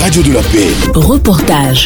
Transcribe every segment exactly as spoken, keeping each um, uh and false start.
Radio de la Paix. Reportage.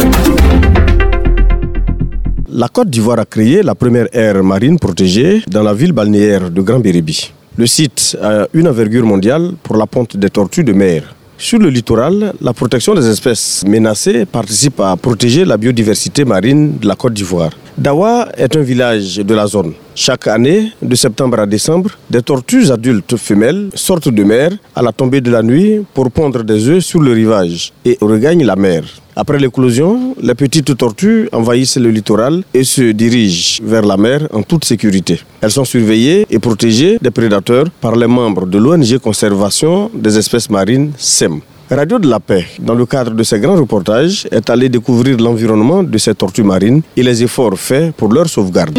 La Côte d'Ivoire a créé la première aire marine protégée dans la ville balnéaire de Grand-Bérébi. Le site a une envergure mondiale pour la ponte des tortues de mer. Sur le littoral, la protection des espèces menacées participe à protéger la biodiversité marine de la Côte d'Ivoire. Dawa est un village de la zone. Chaque année, de septembre à décembre, des tortues adultes femelles sortent de mer à la tombée de la nuit pour pondre des œufs sur le rivage et regagnent la mer. Après l'éclosion, les petites tortues envahissent le littoral et se dirigent vers la mer en toute sécurité. Elles sont surveillées et protégées des prédateurs par les membres de l'O N G Conservation des espèces marines S E M. Radio de la Paix, dans le cadre de ces grands reportages, est allé découvrir l'environnement de ces tortues marines et les efforts faits pour leur sauvegarde.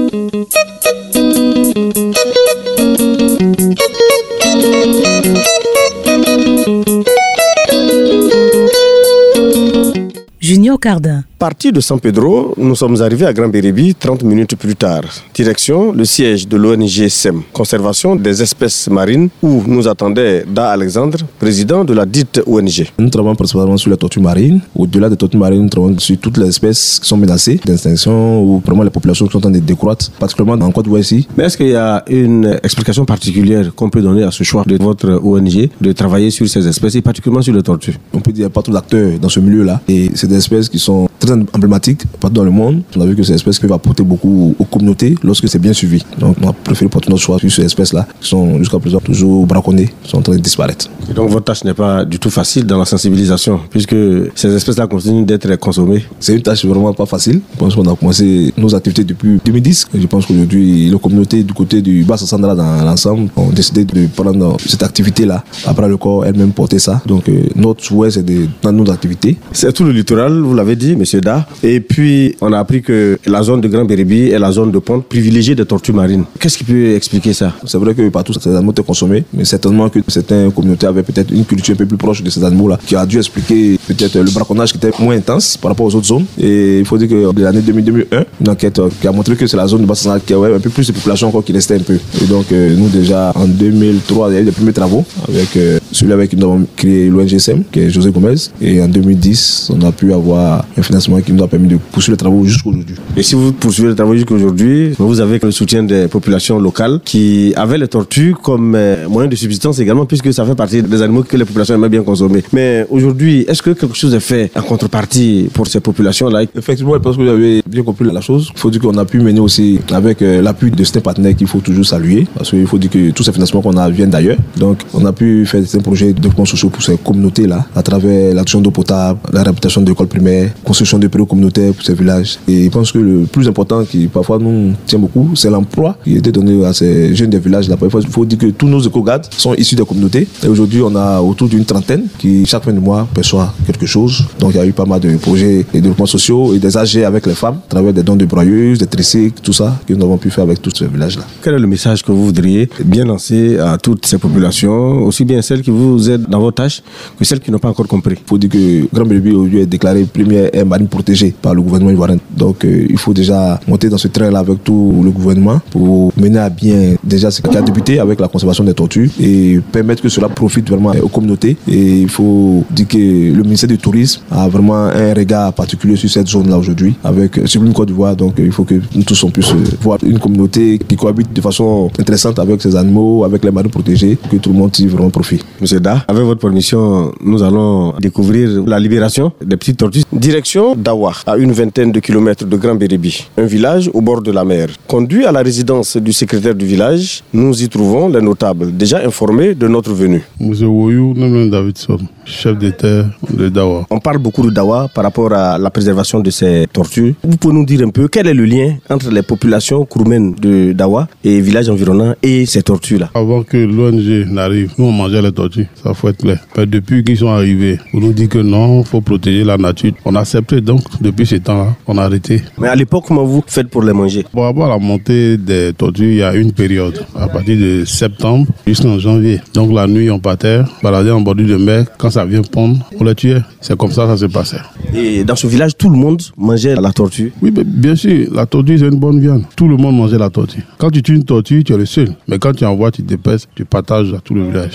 Junior Cardin. Parti de San Pedro, nous sommes arrivés à Grand-Bérébi trente minutes plus tard. Direction le siège de l'O N G S E M, Conservation des espèces marines, où nous attendait Da Alexandre, président de la dite O N G. Nous travaillons principalement sur les tortues marines. Au-delà des tortues marines, nous travaillons sur toutes les espèces qui sont menacées d'extinction ou vraiment les populations qui sont en train de décroître, particulièrement en Côte d'Ivoire ici. Mais est-ce qu'il y a une explication particulière qu'on peut donner à ce choix de votre O N G de travailler sur ces espèces et particulièrement sur les tortues? On peut dire qu'il n'y a pas trop d'acteurs dans ce milieu-là et c'est des espèces qui sont très emblématiques partout dans le monde. On a vu que c'est des espèces qui peuvent apporter beaucoup aux communautés lorsque c'est bien suivi. Donc on a préféré porter notre choix sur ces espèces-là qui sont jusqu'à présent toujours braconnées, qui sont en train de disparaître. Et donc votre tâche n'est pas du tout facile dans la sensibilisation puisque ces espèces-là continuent d'être consommées. C'est une tâche vraiment pas facile. Je pense qu'on a commencé nos activités depuis deux mille dix. Et je pense qu'aujourd'hui, les communautés du côté du Bas-Sassandra dans l'ensemble ont décidé de prendre cette activité-là. Après le corps elle-même porter ça. Donc euh, notre souhait c'est de dans nos activités. C'est tout le littoral, vous l'avez dit, monsieur Da. Et puis, on a appris que la zone de Grand-Bérébi est la zone de ponte privilégiée des tortues marines. Qu'est-ce qui peut expliquer ça? C'est vrai que partout, ces animaux étaient consommés, mais certainement que certaines communautés avaient peut-être une culture un peu plus proche de ces animaux-là, qui a dû expliquer peut-être le braconnage qui était moins intense par rapport aux autres zones. Et il faut dire que de l'année deux mille un, une enquête qui a montré que c'est la zone de Bas-Sassandra qui avait un peu plus de population encore qui restait un peu. Et donc, nous déjà, en deux mille trois, il y a eu les premiers travaux, avec euh, celui avec qui nous avons créé l'O N G S E M, qui est José Gomez. Et en deux mille dix, on a pu avoir un financement qui nous a permis de poursuivre les travaux jusqu'à aujourd'hui. Et si vous poursuivez les travaux jusqu'à aujourd'hui, vous avez le soutien des populations locales qui avaient les tortues comme euh, moyen de subsistance également, puisque ça fait partie des animaux que les populations aimaient bien consommer. Mais aujourd'hui, est-ce que quelque chose est fait en contrepartie pour ces populations-là? Effectivement, je pense que vous avez bien compris la chose. Il faut dire qu'on a pu mener aussi avec euh, l'appui de certains partenaires qu'il faut toujours saluer, parce qu'il faut dire que tous ces financements qu'on a viennent d'ailleurs. Donc, on a pu faire certains projets de développement social pour ces communautés-là, à travers l'action d'eau potable, la réhabilitation de l'école primaire, construction de bureaux communautaires pour ces villages. Et je pense que le plus important qui parfois nous tient beaucoup, c'est l'emploi qui était donné à ces jeunes des villages. Il faut dire que tous nos éco-gardes sont issus des communautés. Et aujourd'hui, on a autour d'une trentaine qui, chaque fin de mois, perçoit quelque chose. Donc, il y a eu pas mal de projets de développement sociaux et des A G avec les femmes, à travers des dons de broyeuses, des tricycles, tout ça, que nous avons pu faire avec tous ces villages-là. Quel est le message que vous voudriez bien lancer à toutes ces populations, aussi bien celles qui vous aident dans vos tâches que celles qui n'ont pas encore compris? Il faut dire que Grand-Bérébi aujourd'hui est déclaré première aire marine protégée par le gouvernement ivoirien. Donc euh, il faut déjà monter dans ce train-là avec tout le gouvernement pour mener à bien déjà ce qui a débuté avec la conservation des tortues et permettre que cela profite vraiment aux communautés. Et il faut dire que le ministère du Tourisme a vraiment un regard particulier sur cette zone-là aujourd'hui, avec Sublime Côte d'Ivoire. Donc il faut que nous tous on puisse voir une communauté qui cohabite de façon intéressante avec ces animaux, avec les marines protégées, pour que tout le monde tire vraiment profit. Monsieur Da, avec votre permission, nous allons découvrir la libération des petites tortues. Direction Dawa, à une vingtaine de kilomètres de Grand-Bérébi, un village au bord de la mer. Conduit à la résidence du secrétaire du village, nous y trouvons les notables, déjà informés de notre venue. Monsieur Woyou Nemlen Davidson, chef d'État de Dawa. On parle beaucoup de Dawa par rapport à la préservation de ces tortues. Vous pouvez nous dire un peu quel est le lien entre les populations kroumen de Dawa et villages environnants et ces tortues-là? Avant que l'O N G n'arrive, nous on mangeait les tortues, ça faut être clair. Mais depuis qu'ils sont arrivés, on nous dit que non, il faut protéger la nature. On a accepté donc, depuis ce temps-là, on a arrêté. Mais à l'époque, comment vous faites pour les manger? Par rapport à la montée des tortues, il y a une période, à partir de septembre jusqu'en janvier. Donc la nuit, on partait, balader en bordure de mer. Quand ça vient pondre, on les tuait. C'est comme ça que ça se passait. Et dans ce village, tout le monde mangeait la tortue? Oui, mais bien sûr, la tortue, c'est une bonne viande. Tout le monde mangeait la tortue. Quand tu tues une tortue, tu es le seul. Mais quand tu envoies, tu dépèces, tu partages à tout le village.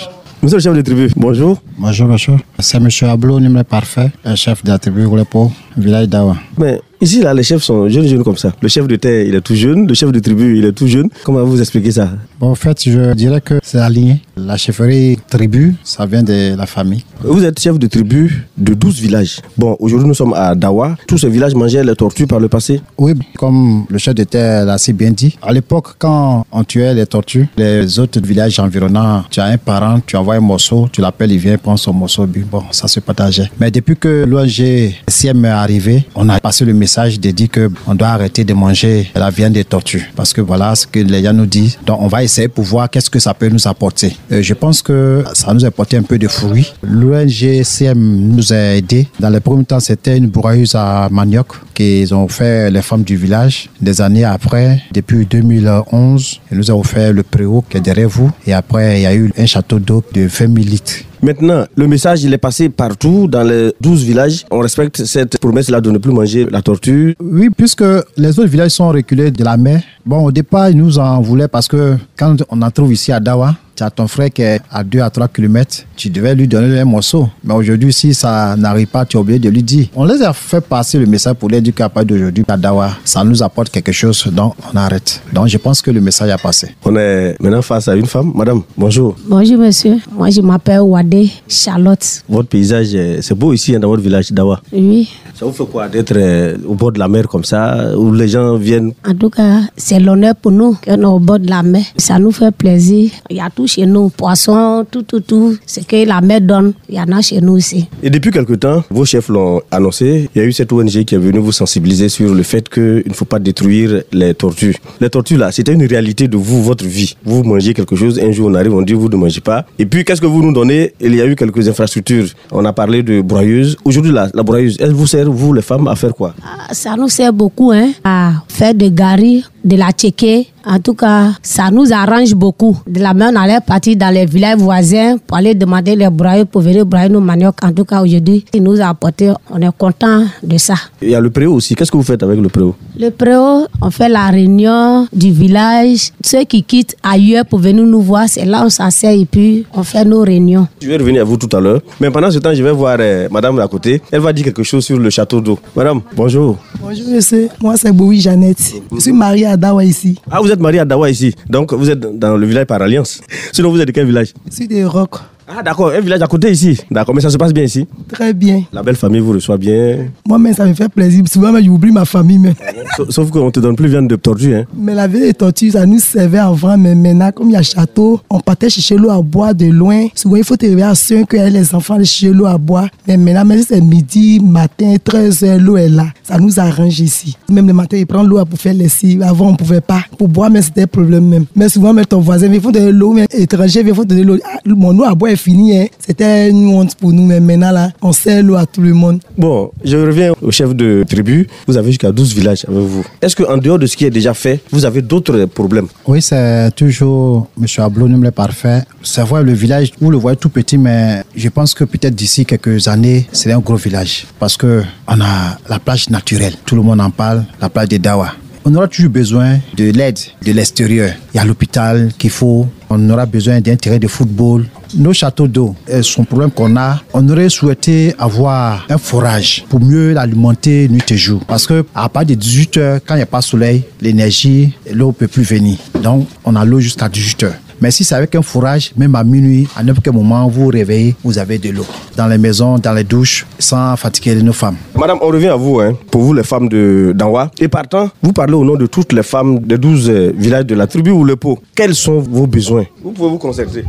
Monsieur le chef de tribu, bonjour. Bonjour, monsieur. C'est monsieur Ablo, numéro parfait, le chef de la tribu Roulepo, village d'Awa. Mais ici, là, les chefs sont jeunes, jeunes comme ça. Le chef de terre, il est tout jeune. Le chef de tribu, il est tout jeune. Comment vous expliquez ça? Bon, en fait, je dirais que c'est aligné. La chefferie tribu, ça vient de la famille. Vous êtes chef de tribu de douze villages. Bon, aujourd'hui, nous sommes à Dawa. Tous ces villages mangeaient les tortues par le passé? Oui, comme le chef de terre l'a si bien dit. À l'époque, quand on tuait les tortues, les autres villages environnants, tu as un parent, tu envoies un morceau, tu l'appelles, il vient prendre son morceau. Bon, ça se partageait. Mais depuis que l'O N G C M est arrivé, on a passé le message de dire qu'on doit arrêter de manger la viande des tortues. Parce que voilà ce que les gens nous disent. Donc, on va essayer pour voir qu'est-ce que ça peut nous apporter. Euh, je pense que ça nous a apporté un peu de fruits. L'O N G C M nous a aidés. Dans les premiers temps, c'était une broyeuse à manioc qu'ils ont fait les femmes du village. Des années après, depuis deux mille onze, ils nous ont offert le préau qui est derrière vous. Et après, il y a eu un château d'eau de vingt mille litres. Maintenant, le message, il est passé partout dans les douze villages. On respecte cette promesse-là de ne plus manger la tortue. Oui, puisque les autres villages sont reculés de la mer. Bon, au départ, ils nous en voulaient parce que quand on en trouve ici à Dawa, tu as ton frère qui est à deux à trois kilomètres, tu devais lui donner un morceau. Mais aujourd'hui, si ça n'arrive pas, tu es obligé de lui dire. On les a fait passer le message pour leur dire qu'à partir d'aujourd'hui, à Dawa, ça nous apporte quelque chose, donc on arrête. Donc je pense que le message a passé. On est maintenant face à une femme. Madame, bonjour. Bonjour monsieur, moi je m'appelle Wadé Charlotte. Votre paysage, c'est beau ici dans votre village Dawa. Oui. Ça vous fait quoi d'être au bord de la mer comme ça, où les gens viennent? En tout cas, c'est l'honneur pour nous qu'on est au bord de la mer. Ça nous fait plaisir. Il y a tout chez nous, poissons, tout, tout, tout. Ce que la mer donne, il y en a chez nous aussi. Et depuis quelque temps, vos chefs l'ont annoncé, il y a eu cette O N G qui est venue vous sensibiliser sur le fait qu'il ne faut pas détruire les tortues. Les tortues là, c'était une réalité de vous, votre vie. Vous mangez quelque chose, un jour on arrive, on dit vous ne mangez pas. Et puis qu'est-ce que vous nous donnez? Il y a eu quelques infrastructures. On a parlé de broyeuse. Aujourd'hui là, la broyeuse, elle vous sert, vous les femmes, à faire quoi? Ah, ça nous sert beaucoup, hein, à faire de gari, de la tchéké. En tout cas, ça nous arrange beaucoup. De la même, on allait partir dans les villages voisins pour aller demander les broyeurs pour venir broyer nos maniocs. En tout cas, aujourd'hui, il nous a apporté, on est content de ça. Il y a le préau aussi. Qu'est-ce que vous faites avec le préau? Le préau, on fait la réunion du village. Ceux qui quittent ailleurs pour venir nous voir, c'est là on s'assied et puis on fait nos réunions. Je vais revenir à vous tout à l'heure. Mais pendant ce temps, je vais voir euh, madame à côté. Elle va dire quelque chose sur le château d'eau. Madame, bonjour. Bonjour monsieur, moi c'est Boui Jeannette. Je suis mariée à Dawa ici. Ah, vous êtes mariée à Dawa ici. Donc vous êtes dans le village par alliance. Sinon, vous êtes de quel village? Je suis de Roc. Ah d'accord, un village à côté ici. D'accord, mais ça se passe bien ici? Très bien. La belle famille vous reçoit bien? Moi-même, ça me fait plaisir. Souvent, j'oublie ma famille. Mais... Sauf qu'on ne te donne plus viande de tortue. Hein? Mais la viande de tortue, ça nous servait avant. Mais maintenant, comme il y a château, on partait chercher l'eau à boire de loin. Souvent, il faut te réveiller à cinq heures, les enfants aller chercher l'eau à boire. Mais maintenant, même si c'est midi, matin, treize heures, l'eau est là. Ça nous arrange ici. Même le matin, ils prennent l'eau pour faire les cibles. Avant, on ne pouvait pas. Pour boire, mais c'était un problème même. Mais souvent, même ton voisin, il faut donner l'eau. Mais étranger, il faut donner l'eau. Ah, mon eau à boire est finie. Hein. C'était une honte pour nous, mais maintenant, là, on sert l'eau à tout le monde. Bon, je reviens au chef de tribu. Vous avez jusqu'à douze villages avec vous. Est-ce qu'en dehors de ce qui est déjà fait, vous avez d'autres problèmes? Oui, c'est toujours M. Ablo, le parfait. C'est vrai, le village, vous le voyez tout petit, mais je pense que peut-être d'ici quelques années, c'est un gros village. Parce qu'on a la plage naturelle. Tout le monde en parle, la plage de Dawa. On aura toujours besoin de l'aide de l'extérieur. Il y a l'hôpital qu'il faut. On aura besoin d'un terrain de football. Nos châteaux d'eau, son problème qu'on a, on aurait souhaité avoir un forage pour mieux l'alimenter nuit et jour. Parce que à partir de dix-huit heures, quand il n'y a pas de soleil, l'énergie, l'eau ne peut plus venir. Donc, on a l'eau jusqu'à dix-huit heures. Mais si c'est avec un fourrage, même à minuit, à n'importe quel moment, vous vous réveillez, vous avez de l'eau. Dans les maisons, dans les douches, sans fatiguer nos femmes. Madame, on revient à vous, hein, pour vous les femmes de d'Anwa. Et partant, vous parlez au nom de toutes les femmes des douze euh, villages de la tribu Roulepo. Quels sont vos besoins? Vous pouvez vous concerter.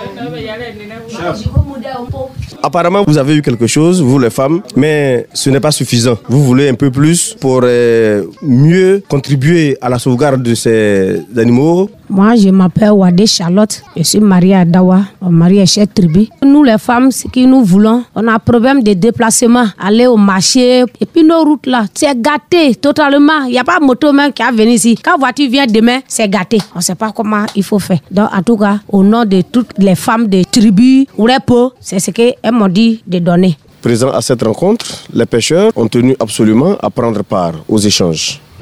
Apparemment, vous avez eu quelque chose, vous les femmes, mais ce n'est pas suffisant. Vous voulez un peu plus pour euh, mieux contribuer à la sauvegarde de ces animaux. Moi, je m'appelle Wadé Charlotte. Je suis mariée à Dawa, mariée à cette tribu. Nous, les femmes, ce que nous voulons, on a un problème de déplacement, aller au marché. Et puis nos routes là, c'est gâté totalement. Il n'y a pas de moto même qui a venu ici. Quand la voiture vient demain, c'est gâté. On ne sait pas comment il faut faire. Donc, en tout cas, au nom de toutes les femmes des tribus, Roulepo, c'est ce qu'elles m'ont dit de donner. Présents à cette rencontre, les pêcheurs ont tenu absolument à prendre part aux échanges.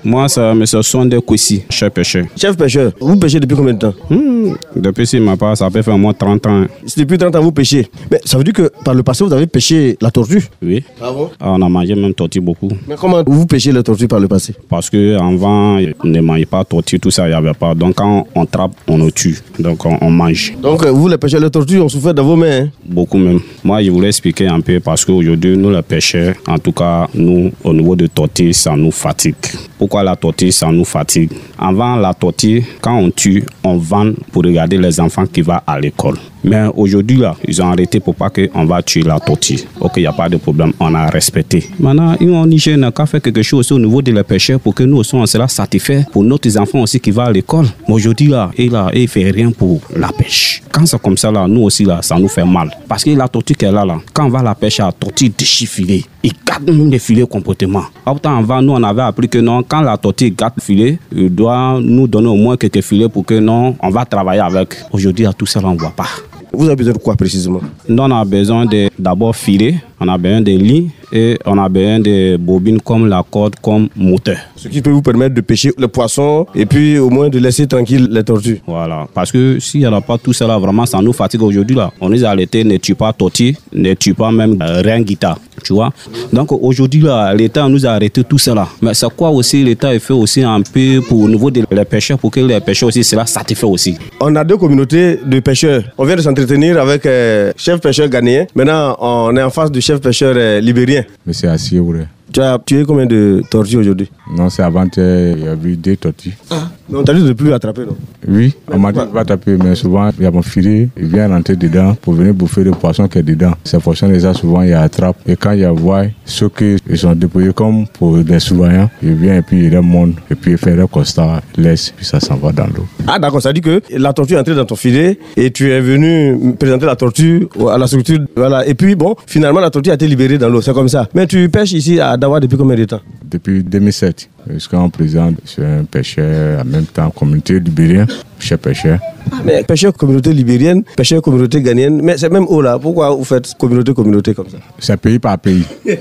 Moi, ça, mais ce sont des Kwesi, chef pêcheur. Chef pêcheur, vous pêchez depuis combien de temps? hmm, Depuis si ma part, ça peut faire au moins trente ans. C'est depuis trente ans vous pêchez. Mais ça veut dire que par le passé, vous avez pêché la tortue? Oui. Ah bon? On a mangé même tortue beaucoup. Mais comment vous pêchez la tortue par le passé? Parce qu'avant, on ne mangeait pas tortue, tout ça, il n'y avait pas. Donc quand on trappe, on le tue. Donc on, on mange. Donc vous, les pêcheurs de tortue, on souffert dans vos mains, hein? Beaucoup même. Moi, je voulais expliquer un peu parce qu'aujourd'hui, nous les pêcheurs, en tout cas, nous, au niveau de tortue, ça nous fatigue. Pourquoi la tortue, ça nous fatigue? Avant la tortue, quand on tue, on vend pour regarder les enfants qui vont à l'école. Mais aujourd'hui, là, ils ont arrêté pour pas qu'on va tuer la tortue. Ok, il n'y a pas de problème, on a respecté. Maintenant, ils ont Niger n'a qu'à faire quelque chose aussi au niveau des pêcheurs pour que nous aussi, on sera satisfaits pour nos enfants aussi qui vont à l'école. Mais aujourd'hui, là, il ne fait rien pour la pêche. Quand c'est comme ça, là, nous aussi, là, ça nous fait mal. Parce que la tortue qu'elle a là, quand on va la pêcher, la tortue déchire filet. Il garde même les filets complètement. Autant avant, nous, on avait appris que non, quand la tortue garde le filet, il doit nous donner au moins quelques filets pour que non, on va travailler avec. Aujourd'hui, tout ça, on ne voit pas. Vous avez besoin de quoi précisément? Nous, on a besoin de d'abord filer, on a besoin de lignes et on a besoin de bobines comme la corde, comme moteur. Ce qui peut vous permettre de pêcher le poisson et puis au moins de laisser tranquille les tortues. Voilà, parce que s'il n'y a pas tout ça là, vraiment ça nous fatigue aujourd'hui là. On les a arrêtés, ne tue pas tortue, ne tue pas même euh, rien guitare, tu vois. Donc aujourd'hui là, l'État nous a arrêté tout ça là. Mais c'est quoi aussi l'État fait aussi un peu pour au niveau des pêcheurs, pour que les pêcheurs aussi cela satisfait aussi. On a deux communautés de pêcheurs. On vient de s'entretenir avec euh, chef pêcheur ghanéen. Maintenant, on est en face du chef pêcheur euh, libérien. Mais c'est assez vrai. Tu as tué combien de tortues aujourd'hui? Non, c'est avant-hier, il y a eu deux tortues. Ah. Non, tu as dit de plus attraper, non? Oui, on m'a dit de ne pas attraper, mais souvent, il y a mon filet, il vient rentrer dedans pour venir bouffer le poisson qui est dedans. Ces poissons, les a souvent, il y a attrape. Et quand il y a voie, ceux qui sont déployés comme pour des surveillants, ils viennent et puis ils remontent, et puis ils font le constat, ils laissent, puis ça s'en va dans l'eau. Ah d'accord, ça dit que la tortue est entrée dans ton filet et tu es venu présenter la tortue à la structure. Voilà. Et puis bon, finalement, la tortue a été libérée dans l'eau, c'est comme ça. Mais tu pêches ici à Dawa depuis combien de temps? Depuis deux mille sept. Jusqu'à en présent, je suis un pêcheur, en même temps communauté libérienne, chef pêcheur. Ah, mais pêcheur communauté libérienne, pêcheur communauté ghanéenne, mais c'est même haut là. Pourquoi vous faites communauté communauté comme ça? C'est pays par pays.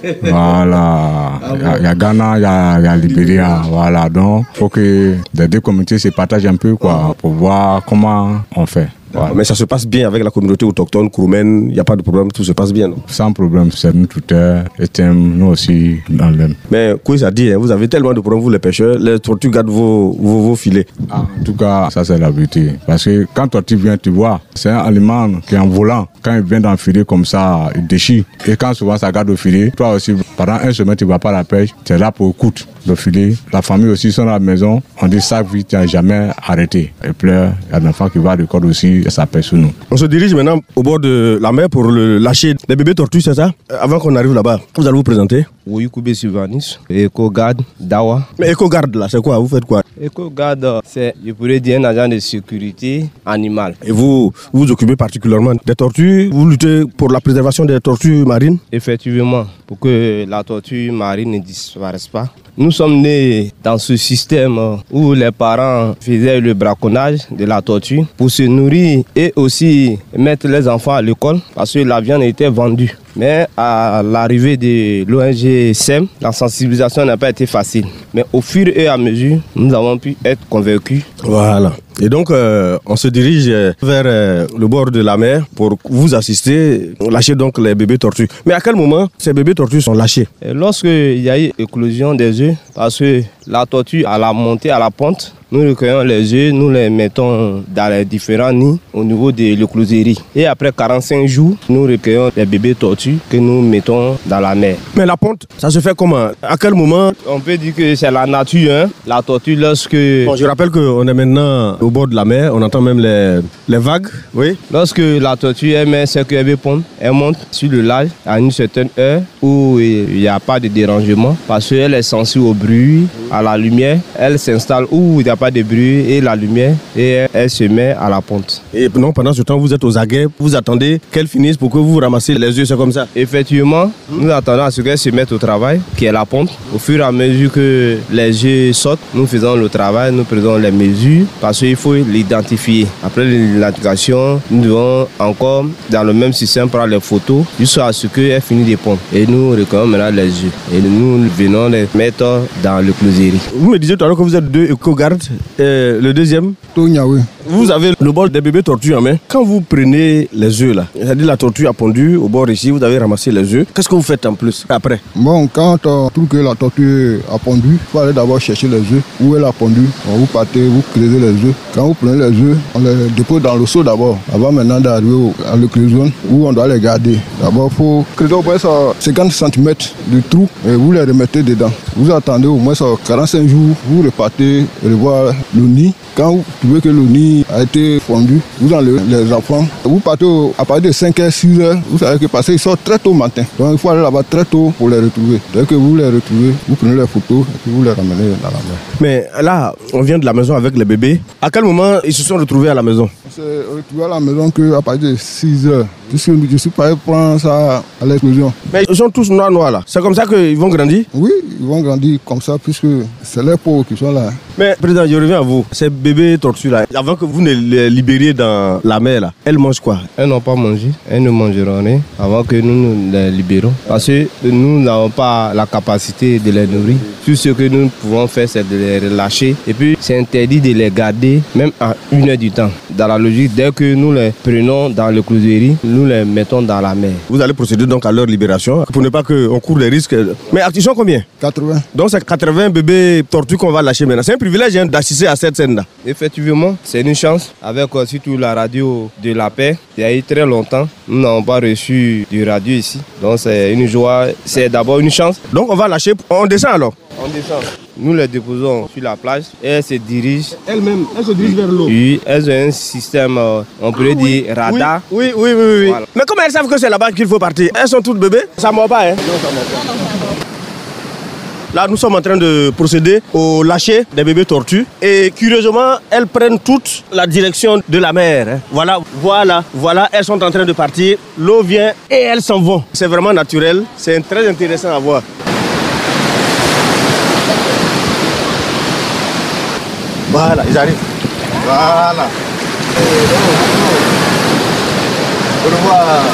Voilà. Il ah, y, y a Ghana, il y a, y a Libéria. Voilà. Donc, il faut que les deux communautés se partagent un peu quoi, pour voir comment on fait. Voilà. Mais ça se passe bien avec la communauté autochtone, Kroumen, il n'y a pas de problème, tout se passe bien, non? Sans problème, c'est nous tout et thème, nous aussi dans l'aime. Mais quoi ça dit, hein, vous avez tellement de problèmes, vous les pêcheurs, les tortues gardent vos, vos, vos filets. Ah, en tout cas, ça c'est la vérité. Parce que quand tortue vient, tu vois, c'est un aliment qui est en volant. Quand il vient dans le filet comme ça, il déchire. Et quand souvent ça garde au filet, toi aussi, pendant un semaine, tu ne vas pas à la pêche, tu es là pour écouter le filet. La famille aussi sont à la maison, on dit ça, tu n'as jamais arrêté. Il pleure, il y a un enfant qui va à l'école aussi. Ça pêche sur nous. On se dirige maintenant au bord de la mer pour le lâcher les bébés tortues, c'est ça? Avant qu'on arrive là-bas, vous allez vous présenter? Oui, Koubé Sylvanis, Eco-Garde, Dawa. Mais Eco-Garde là, c'est quoi? Vous faites quoi? Eco-Garde, c'est, je pourrais dire, un agent de sécurité animale. Et vous vous occupez particulièrement des tortues? Vous luttez pour la préservation des tortues marines? Effectivement, pour que la tortue marine ne disparaisse pas. Nous sommes nés dans ce système où les parents faisaient le braconnage de la tortue pour se nourrir et aussi mettre les enfants à l'école parce que la viande était vendue. Mais à l'arrivée de l'O N G S E M, la sensibilisation n'a pas été facile. Mais au fur et à mesure, nous avons pu être convaincus. Voilà. Et donc, euh, on se dirige vers euh, le bord de la mer pour vous assister, lâcher donc les bébés tortues. Mais à quel moment ces bébés tortues sont lâchés? Lorsqu'il y a eu éclosion des œufs, parce que la tortue à la montée, à la pente, nous recueillons les œufs, nous les mettons dans les différents nids au niveau de l'écloserie. Et après quarante-cinq jours, nous recueillons les bébés tortues que nous mettons dans la mer. Mais la ponte, ça se fait comment? À quel moment? On peut dire que c'est la nature, hein? La tortue lorsque... Bon, je rappelle qu'on est maintenant au bord de la mer, on entend même les, les vagues. Oui. Lorsque la tortue elle met ses queues pondre, elle monte sur le large à une certaine heure où il n'y a pas de dérangement parce qu'elle est sensible au bruit, à la lumière. Elle s'installe où il n'y a pas de bruit et la lumière et elle se met à la ponte. Et non, pendant ce temps, vous êtes aux aguets, vous attendez qu'elle finisse pour que vous ramassez les œufs, c'est comme ça? Effectivement, nous attendons à ce qu'elle se mette au travail, qui est la ponte. Au fur et à mesure que les œufs sortent, nous faisons le travail, nous prenons les mesures parce qu'il il faut l'identifier. Après l'identification, nous devons encore, dans le même système, prendre les photos jusqu'à ce qu'elle finisse de pondre. Et nous recueillons maintenant les œufs. Et nous venons les mettre dans le closerie. Vous me disiez tout à l'heure que vous êtes deux éco-gardes. Et le deuxième, vous avez le bol des bébés tortues en main. Quand vous prenez les œufs là, c'est-à-dire la tortue a pondu au bord ici, vous avez ramassé les œufs. Qu'est-ce que vous faites en plus après? Bon, quand on trouve que la tortue a pondu, il faut aller d'abord chercher les œufs. Où elle a pondu, vous partez, vous creusez les œufs. Quand vous prenez les œufs, on les dépose dans le seau d'abord, avant maintenant d'arriver à l'éclosion où on doit les garder. D'abord, il faut creuser au moins cinquante centimètres de trou et vous les remettez dedans. Vous attendez au moins quarante-cinq jours, vous repartez revoir le nid. Quand vous trouvez que le nid a été fondu, vous enlevez les enfants. Vous partez au, à partir de cinq heures, six heures, vous savez que parce qu'ils sortent très tôt au matin. Donc il faut aller là-bas très tôt pour les retrouver. Dès que vous les retrouvez, vous prenez les photos et puis vous les ramenez dans la mer. Mais là, on vient de la maison avec les bébés. À quel moment ils se sont retrouvés à la maison? On s'est retrouvés à la maison qu'à partir de six heures. Puisque je suis pas allé prendre ça à l'explosion. Mais ils sont tous noirs noirs là. C'est comme ça qu'ils vont grandir? Oui, ils vont grandir comme ça puisque c'est les peaux qui sont là. Mais président, je reviens à vous. Ces bébés tortues là, avant que vous ne les libériez dans la mer là, elles mangent quoi? Elles n'ont pas mangé. Elles ne mangeront rien avant que nous nous les libérons. Parce que nous n'avons pas la capacité de les nourrir. Tout ce que nous pouvons faire, c'est de les relâcher. Et puis, c'est interdit de les garder même à une heure du temps. Dans la logique, dès que nous les prenons dans le closerie, nous les mettons dans la mer. Vous allez procéder donc à leur libération pour ne pas qu'on court des risques. Mais ils sont combien? quatre-vingts. Donc c'est quatre-vingts bébés tortues qu'on va lâcher maintenant. C'est un privilège hein, d'assister à cette scène-là. Effectivement, c'est une chance. Avec euh, surtout la radio de la paix, il y a eu très longtemps, nous n'avons pas reçu de radio ici. Donc c'est une joie, c'est d'abord une chance. Donc on va lâcher, on descend alors? On descend. Nous les déposons sur la plage et elles se dirigent. Elles-mêmes, elles se dirigent vers l'eau? Oui, elles ont un système, euh, on pourrait ah, dire, oui. radar. Oui, oui, oui. oui, oui. Voilà. Mais comment elles savent que c'est là-bas qu'il faut partir? Elles sont toutes bébés? Ça ne mord pas, hein? Non, ça ne mord pas. Là, nous sommes en train de procéder au lâcher des bébés tortues. Et curieusement, elles prennent toutes la direction de la mer. Hein. Voilà, voilà, voilà, elles sont en train de partir. L'eau vient et elles s'en vont. C'est vraiment naturel. C'est très intéressant à voir. Voilà, ils arrivent. Voilà. Au revoir.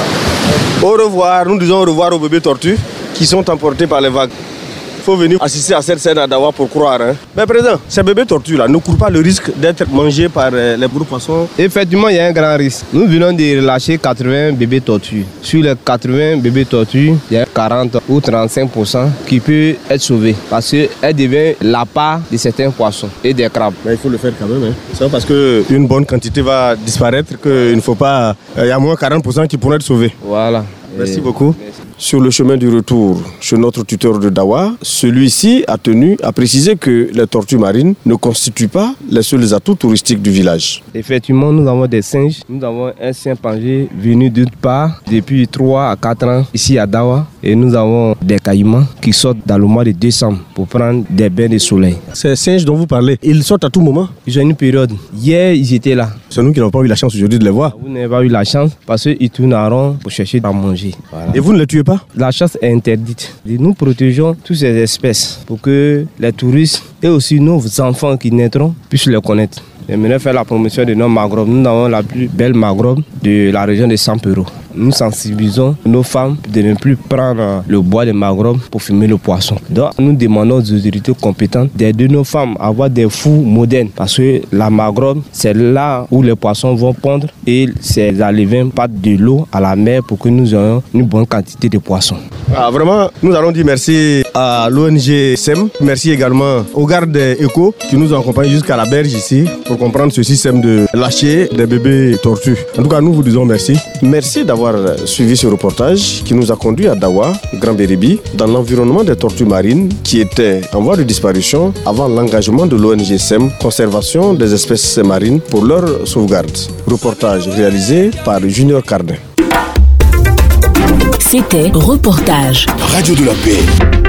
Au revoir. Nous disons au revoir aux bébés tortues qui sont emportés par les vagues. Il faut venir assister à cette scène à Dawa pour croire. Hein. Mais président, ces bébés tortues là ne courent pas le risque d'être mangés par euh, les gros poissons? Effectivement, il y a un grand risque. Nous venons de relâcher quatre-vingts bébés tortues. Sur les quatre-vingts bébés tortues, il y a quarante ou trente-cinq pour cent qui peuvent être sauvés parce qu'elles deviennent la part de certains poissons et des crabes. Mais il faut le faire quand même. Hein. C'est pas parce qu'une bonne quantité va disparaître qu'il ne faut pas. Il y a moins quarante pour cent qui pourraient être sauvés. Voilà. Merci et beaucoup. Merci. Sur le chemin du retour chez notre tuteur de Dawa, celui-ci a tenu à préciser que les tortues marines ne constituent pas les seuls atouts touristiques du village. Effectivement, nous avons des singes. Nous avons un chimpanzé venu d'autre part depuis trois à quatre ans ici à Dawa. Et nous avons des caïmans qui sortent dans le mois de décembre pour prendre des bains de soleil. Ces singes dont vous parlez, ils sortent à tout moment? Ils ont une période. Hier, ils étaient là. C'est nous qui n'avons pas eu la chance aujourd'hui de les voir. Vous n'avez pas eu la chance parce qu'ils tournent en rond pour chercher à manger. Voilà. Et vous ne les tuez pas? La chasse est interdite. Nous protégeons toutes ces espèces pour que les touristes et aussi nos enfants qui naîtront puissent les connaître. J'aimerais faire la promotion de nos mangroves. Nous avons la plus belle mangrove de la région de Sampero. Nous sensibilisons nos femmes de ne plus prendre le bois de mangrove pour fumer le poisson. Donc nous demandons aux autorités compétentes d'aider nos femmes à avoir des fours modernes parce que la mangrove, c'est là où les poissons vont pondre et ces alevins partent de l'eau à la mer pour que nous ayons une bonne quantité de poissons. Ah, vraiment, nous allons dire merci à l'O N G S E M. Merci également aux gardes éco qui nous ont accompagnés jusqu'à la berge ici pour comprendre ce système de lâcher des bébés tortues. En tout cas, nous vous disons merci. Merci d'avoir suivi ce reportage qui nous a conduit à Dawa, Grand Beribi, dans l'environnement des tortues marines qui étaient en voie de disparition avant l'engagement de l'O N G S E M, conservation des espèces marines pour leur sauvegarde. Reportage réalisé par Junior Cardin. C'était Reportage. Radio de la Paix.